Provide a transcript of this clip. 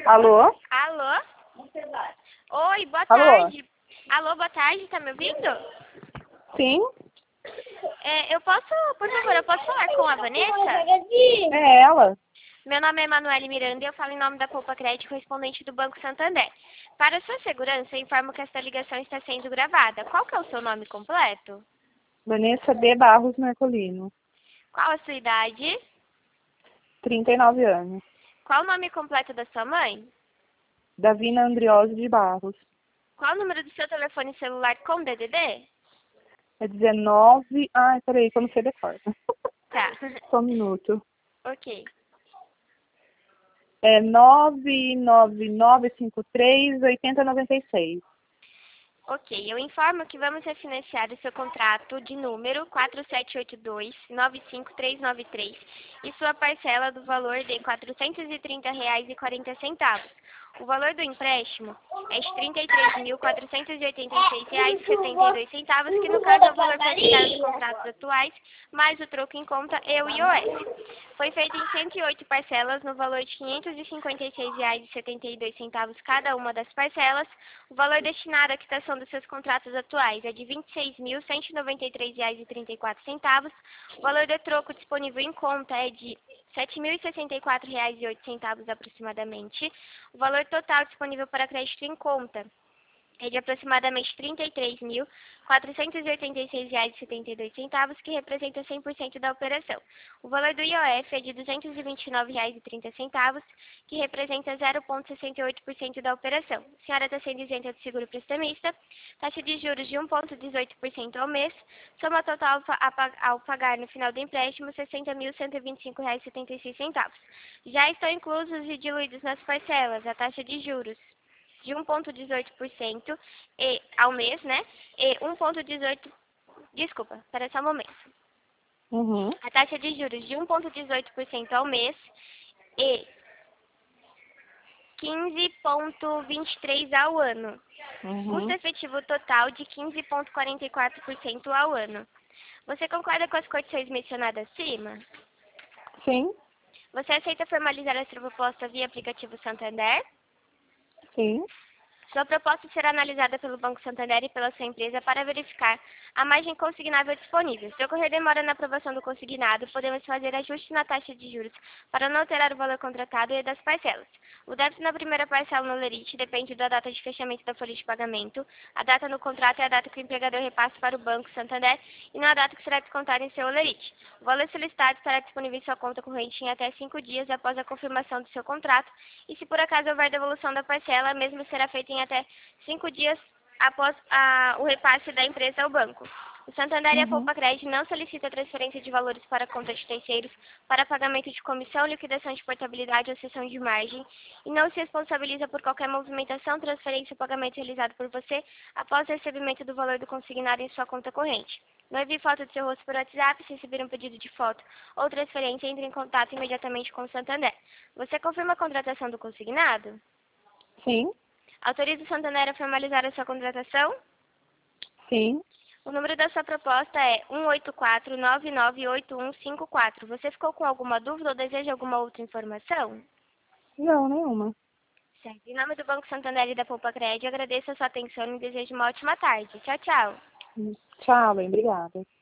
Alô? Alô? Oi, boa Alô? tarde. Alô, boa tarde, tá me ouvindo? Sim? Eu posso, por favor, eu posso falar com a Vanessa? É ela? Meu nome é Emanuele Miranda e eu falo em nome da Poupa Crédito, correspondente do Banco Santander. Para sua segurança, eu informo que esta ligação está sendo gravada. Qual que é o seu nome completo? Vanessa D. Barros Marcolino. Qual a sua idade? 39 anos. Qual o nome completo da sua mãe? Davina Andriose de Barros. Qual o número do seu telefone celular com DDD? É 19... Ai, peraí, que eu não sei decor. Tá. Só um minuto. Ok. É 99953-8096. Ok, eu informo que vamos refinanciar o seu contrato de número 4782-95393 e sua parcela do valor de R$ 430,40. O valor do empréstimo é de R$ 33.486,72, que no caso é o valor partilhado dos contratos atuais, mais o troco em conta e o IOF. Foi feito em 108 parcelas no valor de R$ 556,72 cada uma das parcelas. O valor destinado à quitação dos seus contratos atuais é de R$ 26.193,34. O valor de troco disponível em conta é de R$ 7.064,08 aproximadamente. O valor total disponível para crédito em conta é de aproximadamente R$ 33.486,72, que representa 100% da operação. O valor do IOF é de R$ 229,30, que representa 0,68% da operação. A senhora está sendo isenta de seguro prestamista, taxa de juros de 1,18% ao mês, soma total ao pagar no final do empréstimo R$ 60.125,76. Já estão inclusos e diluídos nas parcelas a taxa de juros de 1,18% ao mês, né? E 1,18%. Desculpa, espera só um momento. Uhum. A taxa de juros de 1,18% ao mês e 15,23% ao ano. Custo efetivo total de 15,44% ao ano. Você concorda com as condições mencionadas acima? Sim? Você aceita formalizar a sua proposta via aplicativo Santander? Sim? Sua proposta será analisada pelo Banco Santander e pela sua empresa para verificar a margem consignável disponível. Se ocorrer demora na aprovação do consignado, podemos fazer ajustes na taxa de juros para não alterar o valor contratado e das parcelas. O débito na primeira parcela no Lerite depende da data de fechamento da folha de pagamento. A data no contrato é a data que o empregador repassa para o Banco Santander e não a data que será descontada em seu Lerite. O valor solicitado estará disponível em sua conta corrente em até 5 dias após a confirmação do seu contrato e, se por acaso houver devolução da parcela, a mesma será feita em até 5 dias após o repasse da empresa ao banco. O Santander e a Poupa Crédito não solicitam transferência de valores para conta de terceiros para pagamento de comissão, liquidação de portabilidade ou cessão de margem e não se responsabiliza por qualquer movimentação, transferência ou pagamento realizado por você após o recebimento do valor do consignado em sua conta corrente. Não envie foto do seu rosto por WhatsApp. Se receber um pedido de foto ou transferência, entre em contato imediatamente com o Santander. Você confirma a contratação do consignado? Sim? Autoriza o Santander a formalizar a sua contratação? Sim? O número da sua proposta é 184-998154. Você ficou com alguma dúvida ou deseja alguma outra informação? Não, nenhuma. Certo. Em nome do Banco Santander e da Poupa Crédito, agradeço a sua atenção e desejo uma ótima tarde. Tchau, tchau. Tchau, bem, obrigada.